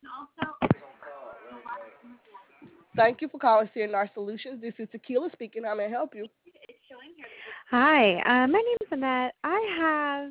Thank you for calling CNR Solutions. This is Tequila speaking. How may I help you? Hi, my name is Annette. I have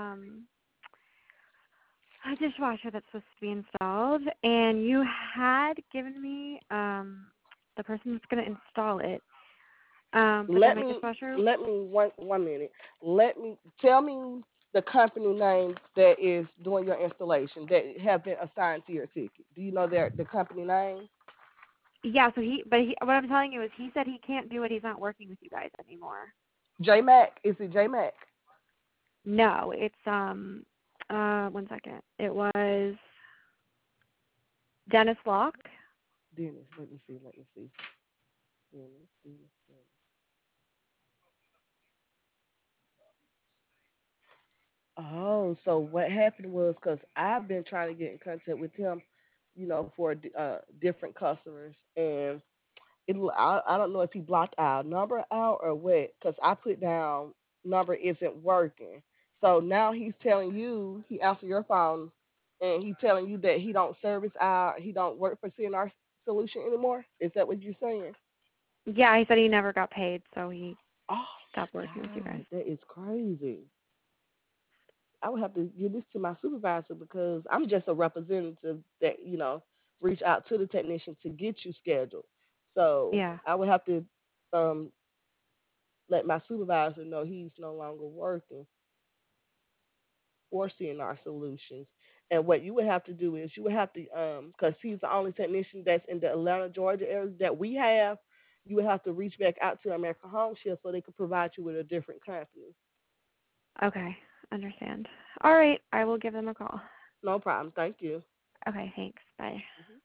a dishwasher that's supposed to be installed, and you had given me the person that's going to install it. But then Let my me dishwasher, let me one minute. Let me tell me the company name that is doing your installation that have been assigned to your ticket. Do you know the company name? yeah. What I'm telling you is, he said he can't do it. He's not working with you guys anymore. J Mac. Is it J Mac? No, it's one second. It was Dennis Locke. Dennis. Let me see. Let me see. Dennis. Oh, so what happened was because I've been trying to get in contact with him, for different customers, and I don't know if he blocked our number out or what, because I put down number isn't working. So now he's telling you he answered your phone, and he's telling you that he don't work for CNR Solution anymore. Is that what you're saying? Yeah, he said he never got paid, so he Oh stopped my working with you guys. God, that is crazy. I would have to give this to my supervisor because I'm just a representative that, reach out to the technician to get you scheduled. So Yeah. I would have to um, let my supervisor know he's no longer working for CNR Solutions. And what you would have to do is you would have to, because he's the only technician that's in the Atlanta, Georgia area that we have, you would have to reach back out to American Home Shield so they could provide you with a different company. Okay, understand. All right, I will give them a call. No problem. Thank you. Okay, thanks. Bye. Mhm.